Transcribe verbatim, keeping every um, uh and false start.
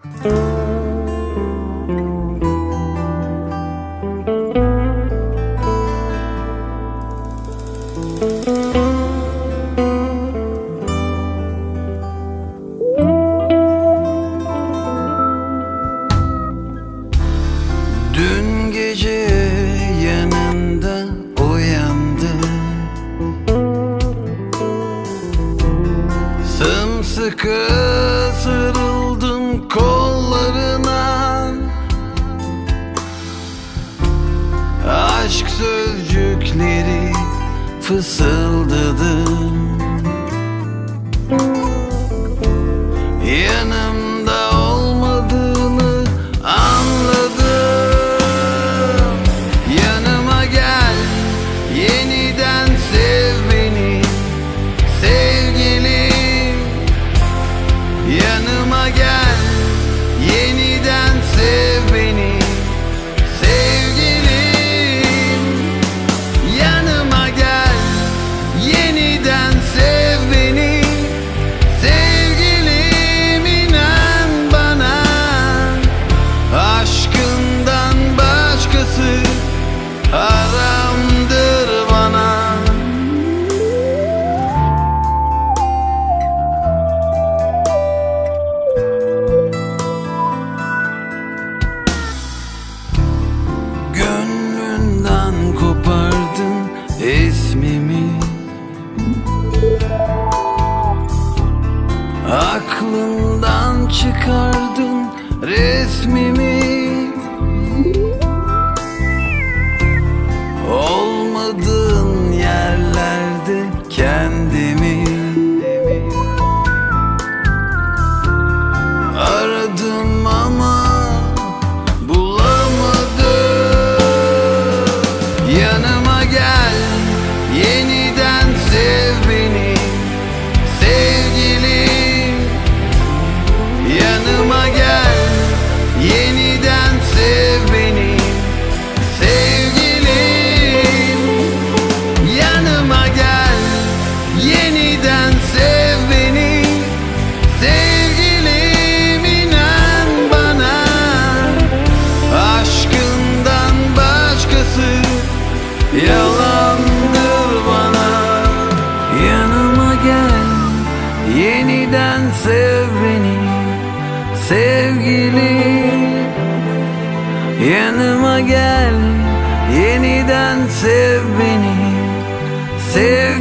Dün gece yanında uyandım, sımsıkı sarıldım kollarına. Aşk sözcükleri fısıldadım, yanımda olmadığını anladım. Yanıma gel, yeniden sev beni sevgilim. Yanıma gel, yeniden sev beni sevgilim. Yanıma gel, yeniden sev beni sevgilim. İnan bana, aşkından başkası haramdır bana. Gönlünden kopardın ismimi, aklından çıkardın resmimi. Olmadığın yerlerde kendimi aradım ama bulamadım. Yanıma gel, yeniden sev beni sevgilim. Yanıma gel, yeniden sev beni sevgilim. Yanıma gel, yeniden sev beni sevgilim. İnan bana, aşkından başkası yalandır bana. Yanıma gel, yeniden sev beni sevgilim. Yanıma gel, yeniden sev beni sevgilim.